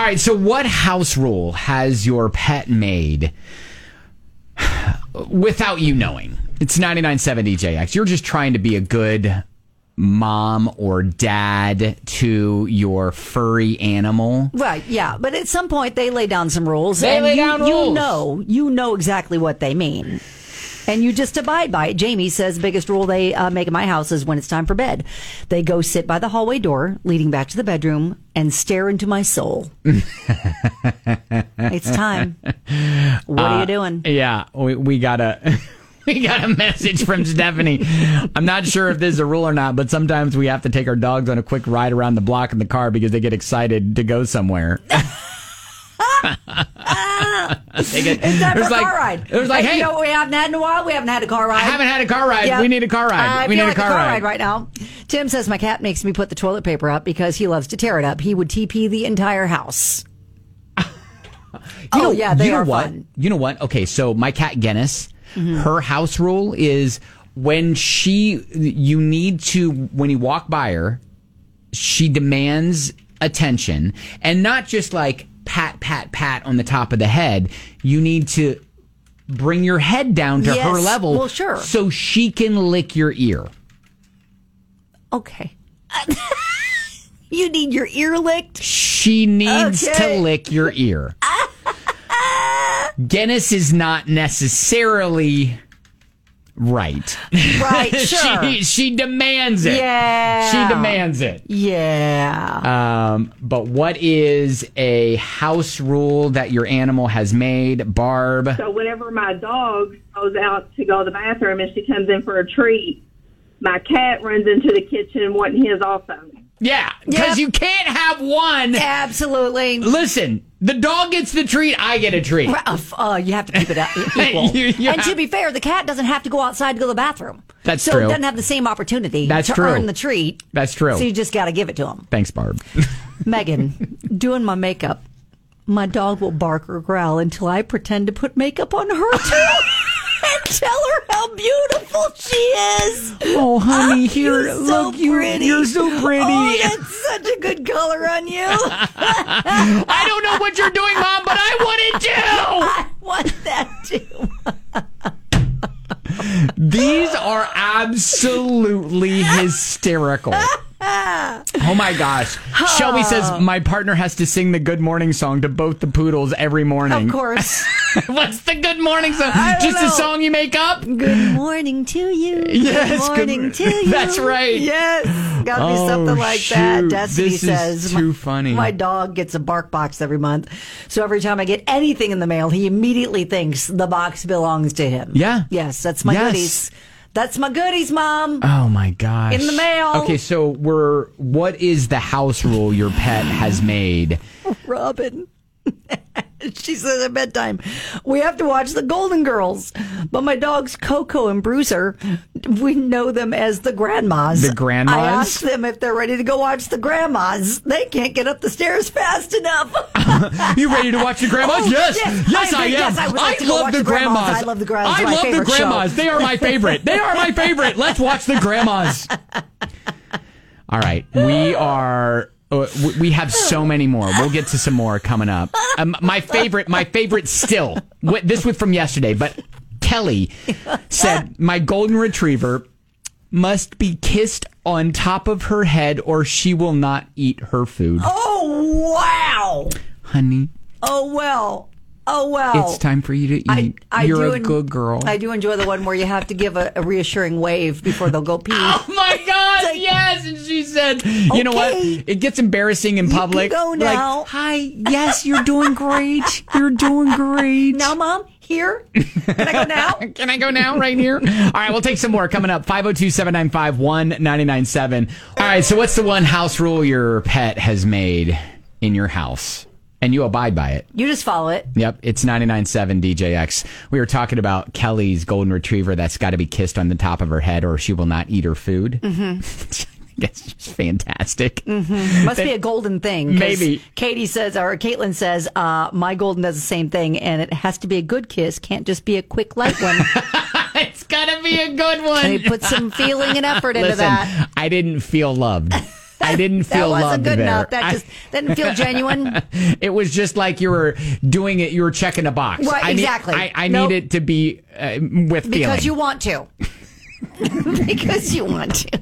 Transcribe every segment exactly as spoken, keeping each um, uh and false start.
right, so what house rule has your pet made without you knowing? It's ninety-nine point seven D J X. You're just trying to be a good mom or dad to your furry animal. Right, yeah. But at some point, they lay down some rules. They and lay you, down you rules. know, you know exactly what they mean. And you just abide by it. Jamie says the biggest rule they uh, make in my house is when it's time for bed. They go sit by the hallway door leading back to the bedroom and stare into my soul. It's time. What are uh, you doing? Yeah, we, we got a... We got a message from Stephanie. I'm not sure if this is a rule or not, but sometimes we have to take our dogs on a quick ride around the block in the car because they get excited to go somewhere. It's time for a like, car ride. It was like, hey, you know what we haven't had in a while? We haven't had a car ride. I haven't had a car ride. Yep. We need a car ride. Uh, we I feel need like a car, car ride. ride right now. Tim says my cat makes me put the toilet paper up because he loves to tear it up. He would T P the entire house. You oh, know, yeah, they you know are what? fun. You know what? Okay, so my cat Guinness, mm-hmm. her house rule is when she, you need to, when you walk by her, she demands attention, and not just like pat, pat, pat on the top of the head. You need to bring your head down to yes. her level. Well, sure. So she can lick your ear. Okay. You need your ear licked? She needs Okay. to lick your ear. Guinness is not necessarily right. Right, sure. she, she demands it. Yeah. She demands it. Yeah. Um, but what is a house rule that your animal has made, Barb? So whenever my dog goes out to go to the bathroom and she comes in for a treat, my cat runs into the kitchen wanting his also. Yeah, because Yep. you can't have one. Absolutely. Listen, the dog gets the treat, I get a treat. Uh, uh, you have to keep it out- equal. You- you and have- to be fair, the cat doesn't have to go outside to go to the bathroom. That's so true. So it doesn't have the same opportunity That's to true. earn the treat. That's true. So you just got to give it to him. Thanks, Barb. Megan, doing my makeup, my dog will bark or growl until I pretend to put makeup on her too. And tell her how beautiful she is. Oh, honey, here, You're so look, you, pretty. you're so pretty. Oh, that's such a good color on you. I don't know what you're doing, Mom, but I want it too. I want that too. These are absolutely hysterical. Oh my gosh. Shelby says my partner has to sing the good morning song to both the poodles every morning. Of course. What's the good morning song? I don't Just know. a song you make up? Good morning to you. Yes, Good morning good- to you. That's right. Yes. Gotta be Oh, something like that. shoot. Destiny This is says too my, funny. My dog gets a bark box every month. So every time I get anything in the mail, he immediately thinks the box belongs to him. Yeah. Yes, that's my Yes. goodies. That's my goodies, Mom. Oh my gosh. In the mail. Okay, so we're what is the house rule your pet has made? Robin. She says at bedtime, we have to watch the Golden Girls. But my dogs, Coco and Bruiser, we know them as the grandmas. The grandmas? I asked them if they're ready to go watch the grandmas. They can't get up the stairs fast enough. You ready to watch the grandmas? Oh, yes, yes. yes, I I, agree. am. Yes, I would like to go love watch the the grandmas. grandmas. I love the grandmas. I They're my love the favorite grandmas. show. They are my favorite. They are my favorite. Let's watch the grandmas. All right, we are. Uh, w- we have so many more. We'll get to some more coming up. Um, my favorite, my favorite still. Wh- This was from yesterday, but Kelly said my golden retriever must be kissed on top of her head or she will not eat her food. Oh, wow. Honey, Oh, well. Oh, well. it's time for you to eat. I, I You're do a en- good girl. I do enjoy the one where you have to give a, a reassuring wave before they'll go pee. Oh my God! Like- Yes, and she said, "You know what? Okay. It gets embarrassing in You can public. go now. Like, hi, yes, you're doing great. You're doing great. Now, Mom, here? Can I go now? Can I go now, right here? All right, we'll take some more coming up. five oh two, seven nine five, one nine nine seven. All right, so what's the one house rule your pet has made in your house? And you abide by it. You just follow it. Yep, it's ninety-nine point seven D J X. We were talking about Kelly's golden retriever that's got to be kissed on the top of her head or she will not eat her food. Mm-hmm. It's just fantastic. Mm-hmm. Must be a golden thing. 'cause Maybe. Katie says, or Caitlin says, uh, my golden does the same thing, and it has to be a good kiss. Can't just be a quick, light one. It's got to be a good one. They put some feeling and effort into Listen, that. I didn't feel loved. I didn't That feel wasn't loved good there. enough. That I- just didn't feel genuine. It was just like you were doing it. You were checking a box. Right, I need- exactly. I, I Nope. need it to be uh, with feeling. Because you want to. Because you want to.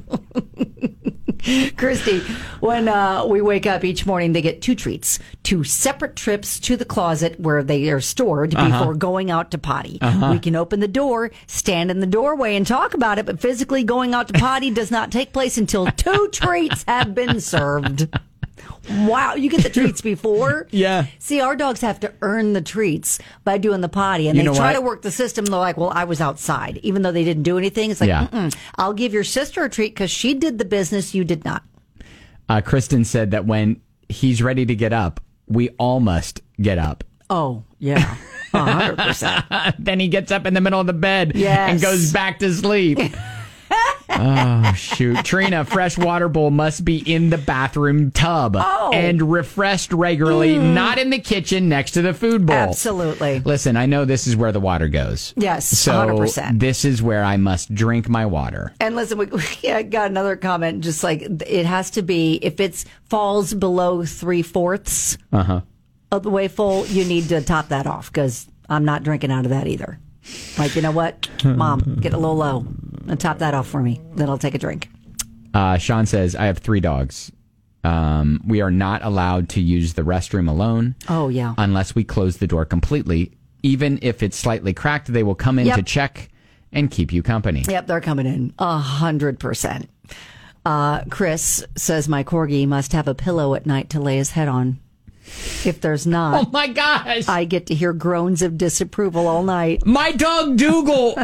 Christy, when uh, we wake up each morning, they get two treats, two separate trips to the closet where they are stored Uh-huh. before going out to potty. We can open the door, stand in the doorway and talk about it, but physically going out to potty does not take place until two treats have been served. Wow, you get the treats before? Yeah. See, our dogs have to earn the treats by doing the potty, and You they know try what? to work the system. They're like, well, I was outside, even though they didn't do anything. It's like, Yeah. Mm-mm, I'll give your sister a treat because she did the business, you did not. Uh, Kristen said that when he's ready to get up, we all must get up. Oh, yeah, one hundred percent. Then he gets up in the middle of the bed Yes. and goes back to sleep. Oh, shoot. Trina, fresh water bowl must be in the bathroom tub Oh. and refreshed regularly, not in the kitchen next to the food bowl. Absolutely. Listen, I know this is where the water goes. Yes, So one hundred percent. this is where I must drink my water. And listen, we, we yeah, got another comment, just like it has to be, if it falls below three fourths Uh-huh. of the way full, you need to top that off because I'm not drinking out of that either. Like, you know what? Mom, get a little low and top that off for me. Then I'll take a drink. Uh, Sean says, I have three dogs. Um, we are not allowed to use the restroom alone. Oh, yeah. Unless we close the door completely. Even if it's slightly cracked, they will come in Yep. to check and keep you company. Yep, they're coming in. A hundred percent. Uh, Chris says my corgi must have a pillow at night to lay his head on. If there's not, Oh my gosh. I get to hear groans of disapproval all night. My dog Dougal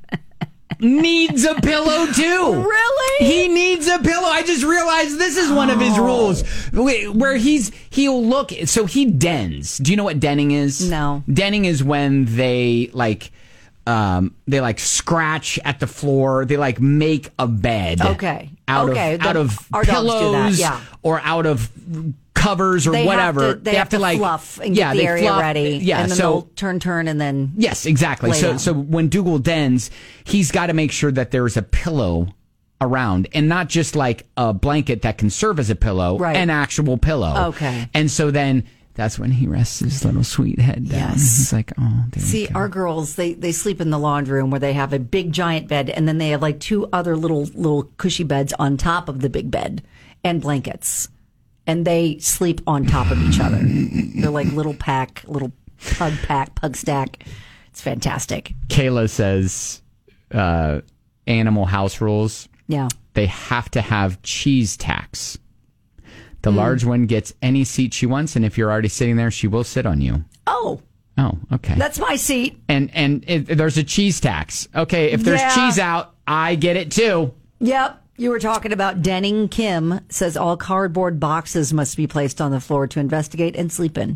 needs a pillow too. Really? He needs a pillow. I just realized this is one of his rules where he's he'll look. So he dens. Do you know what denning is? No. Denning is when they like um they like scratch at the floor. They like make a bed. Okay. Out Okay, of the- out of our dogs do that, pillows yeah. or out of covers or They whatever. Have to, they, have, to, like fluff and yeah, get the they area fluff- ready. Yeah, and then so they'll turn, turn, and then yes, exactly. lay So down. so when Dougal dens, he's got to make sure that there's a pillow around and not just like a blanket that can serve as a pillow, Right. an actual pillow. Okay. And so then that's when he rests his little sweet head down. Yes. He's like, oh, there See, we go. our girls, they, they sleep in the laundry room where they have a big giant bed and then they have like two other little little cushy beds on top of the big bed and blankets. And they sleep on top of each other. They're like little pack, little pug pack, pug stack. It's fantastic. Kayla says uh, animal house rules. Yeah. They have to have cheese tacks. Hmm. The large one gets any seat she wants, and if you're already sitting there, she will sit on you. Oh, Oh, okay. that's my seat. and and it, there's a cheese tax. Okay, if there's Yeah. cheese out, I get it too. Yep. You were talking about denning. Kim says all cardboard boxes must be placed on the floor to investigate and sleep in.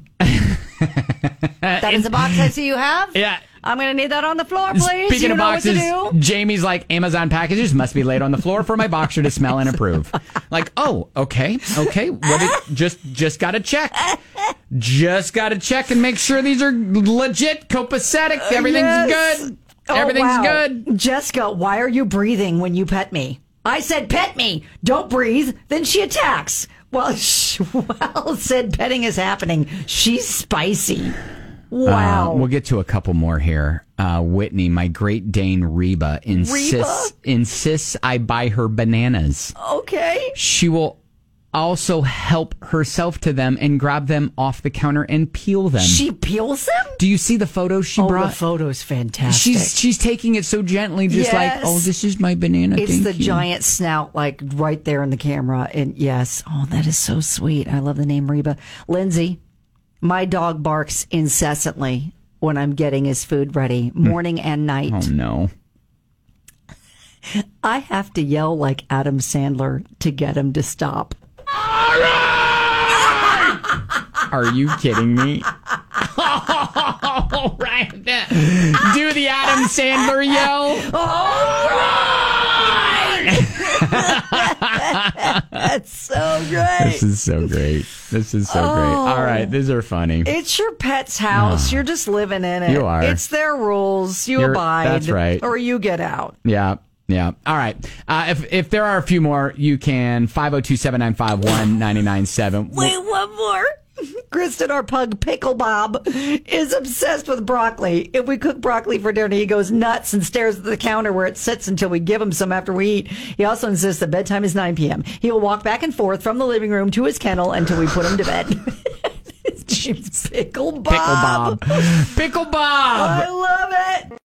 That is a box I see you have? Yeah. I'm going to need that on the floor, please. Speaking you of know boxes, what to do? Jamie's like, Amazon packages must be laid on the floor for my boxer to smell and approve. Like, oh, okay, okay. What did, just just got to check. Just got to check and make sure these are legit, copacetic. Everything's Yes. good. Oh, Everything's wow. good. Jessica, why are you breathing when you pet me? I said pet me. Don't breathe. Then she attacks. Well, sh- well said petting is happening. She's spicy. Wow. Uh, we'll get to a couple more here. Uh, Whitney, my Great Dane Reba, insists insists I buy her bananas. Okay. She will also help herself to them and grab them off the counter and peel them. She peels them? Do you see the photos she Oh, brought? the photo's fantastic. She's she's taking it so gently, just Yes. like, oh, this is my banana. It's thank the you. giant snout, like right there in the camera. And yes, oh, that is so sweet. I love the name Reba. Lindsay, my dog barks incessantly when I'm getting his food ready, morning and night. Oh no! I have to yell like Adam Sandler to get him to stop. Are you kidding me? All right, do the Adam Sandler yell. That's so great. This is so great. This is so great. All right, these are funny. It's your pet's house. You're just living in it. You are. It's their rules. You You're- abide. that's right. Or you get out. Yeah. Yeah. All right. Uh, if if there are a few more, you can five oh two, seven nine five, one nine nine seven. Wait, one more. Kristen, our pug, Pickle Bob, is obsessed with broccoli. If we cook broccoli for dinner, he goes nuts and stares at the counter where it sits until we give him some after we eat. He also insists that bedtime is nine p.m. He will walk back and forth from the living room to his kennel until we put him to bed. Pickle Bob. Pickle Bob. Pickle Bob. I love it.